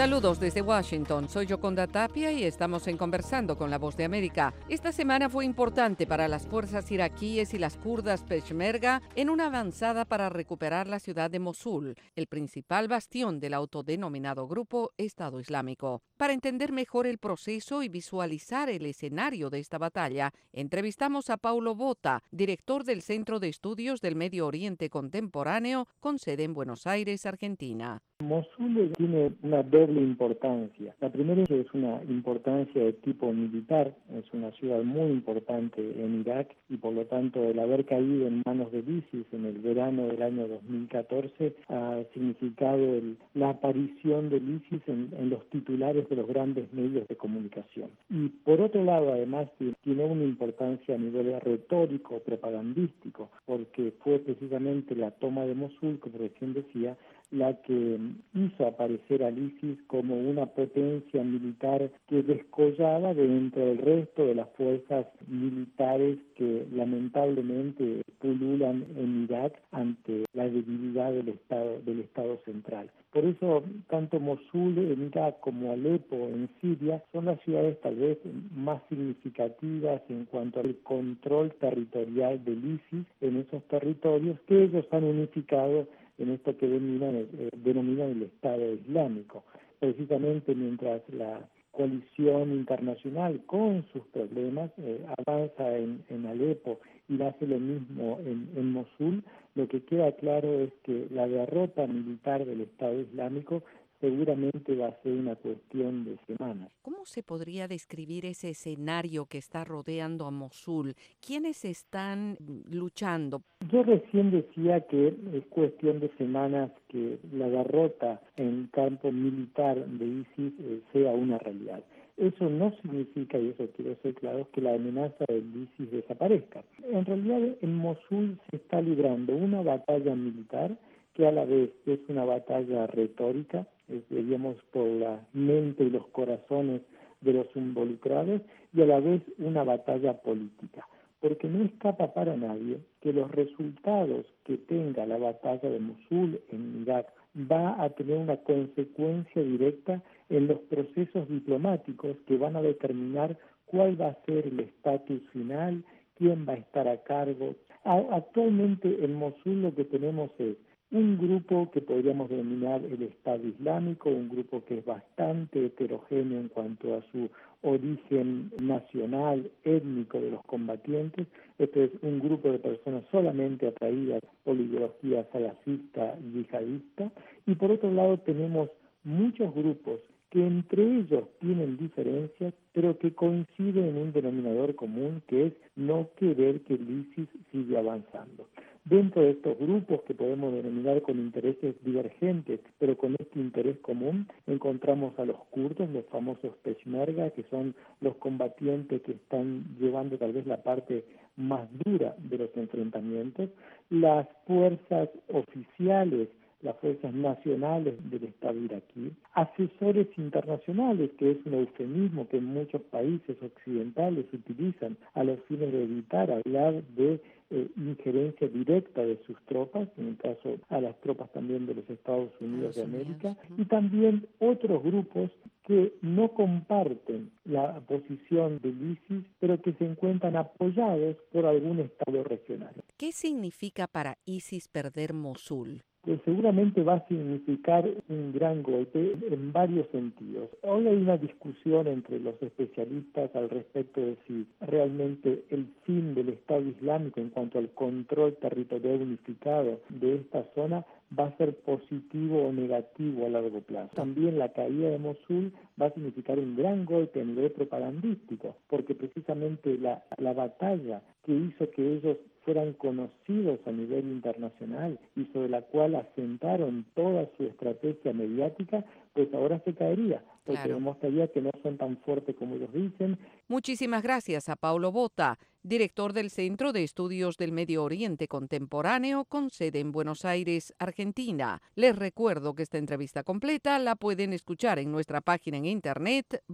Saludos desde Washington, soy Yoconda Tapia y estamos en Conversando con la Voz de América. Esta semana fue importante para las fuerzas iraquíes y las kurdas Peshmerga en una avanzada para recuperar la ciudad de Mosul, el principal bastión del autodenominado grupo Estado Islámico. Para entender mejor el proceso y visualizar el escenario de esta batalla, entrevistamos a Paulo Botta, director del Centro de Estudios del Medio Oriente Contemporáneo, con sede en Buenos Aires, Argentina. Mosul tiene una doble importancia. La primera es una importancia de tipo militar, es una ciudad muy importante en Irak y por lo tanto el haber caído en manos del ISIS en el verano del año 2014 ha significado la aparición del ISIS en los titulares de los grandes medios de comunicación. Y por otro lado, además, tiene una importancia a nivel retórico, propagandístico, porque fue precisamente la toma de Mosul, como recién decía, la que hizo aparecer al ISIS como una potencia militar que descollaba dentro del resto de las fuerzas militares que lamentablemente pululan en Irak ante la debilidad del Estado central. Por eso, tanto Mosul en Irak como Alepo en Siria son las ciudades tal vez más significativas en cuanto al control territorial del ISIS en esos territorios que ellos han unificado en esto que denominan el Estado Islámico. Precisamente mientras la coalición internacional con sus problemas avanza en Alepo y hace lo mismo en Mosul, lo que queda claro es que la derrota militar del Estado Islámico seguramente va a ser una cuestión de semanas. ¿Cómo se podría describir ese escenario que está rodeando a Mosul? ¿Quiénes están luchando? Yo recién decía que es cuestión de semanas que la derrota en campo militar de ISIS sea una realidad. Eso no significa, y eso quiero ser claro, que la amenaza del ISIS desaparezca. En realidad en Mosul se está librando una batalla militar que a la vez es una batalla retórica, diríamos por la mente y los corazones de los involucrados, y a la vez una batalla política, porque no escapa para nadie que los resultados que tenga la batalla de Mosul en Irak va a tener una consecuencia directa en los procesos diplomáticos que van a determinar cuál va a ser el estatus final, quién va a estar a cargo. Actualmente en Mosul lo que tenemos es un grupo que podríamos denominar el Estado Islámico, un grupo que es bastante heterogéneo en cuanto a su origen nacional, étnico de los combatientes. Este es un grupo de personas solamente atraídas por la ideología salafista y yihadista. Y por otro lado tenemos muchos grupos que entre ellos tienen diferencias, pero que coinciden en un denominador común, que es no querer que el ISIS siga avanzando. Dentro de estos grupos que podemos denominar con intereses divergentes, pero con este interés común, encontramos a los kurdos, los famosos Peshmerga, que son los combatientes que están llevando tal vez la parte más dura de los enfrentamientos, las fuerzas oficiales, las fuerzas nacionales del Estado iraquí, asesores internacionales, que es un eufemismo que en muchos países occidentales utilizan a los fines de evitar hablar de injerencia directa de sus tropas, en el caso a las tropas también de los Estados Unidos de América, y también otros grupos que no comparten la posición del ISIS, pero que se encuentran apoyados por algún Estado regional. ¿Qué significa para ISIS perder Mosul? Que seguramente va a significar un gran golpe en varios sentidos. Hoy hay una discusión entre los especialistas al respecto de si realmente el fin del Estado Islámico en cuanto al control territorial unificado de esta zona va a ser positivo o negativo a largo plazo. También la caída de Mosul va a significar un gran golpe a nivel propagandístico, porque precisamente la batalla que hizo que ellos fueran conocidos a nivel internacional y sobre la cual asentaron toda su estrategia mediática, pues ahora se caería, porque demostraría que no son tan fuertes como ellos dicen. Muchísimas gracias a Paulo Botta, director del Centro de Estudios del Medio Oriente Contemporáneo con sede en Buenos Aires, Argentina. Les recuerdo que esta entrevista completa la pueden escuchar en nuestra página en internet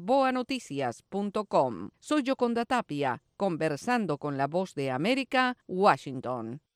boanoticias.com. Soy Yoconda Tapia, conversando con la Voz de América, Washington.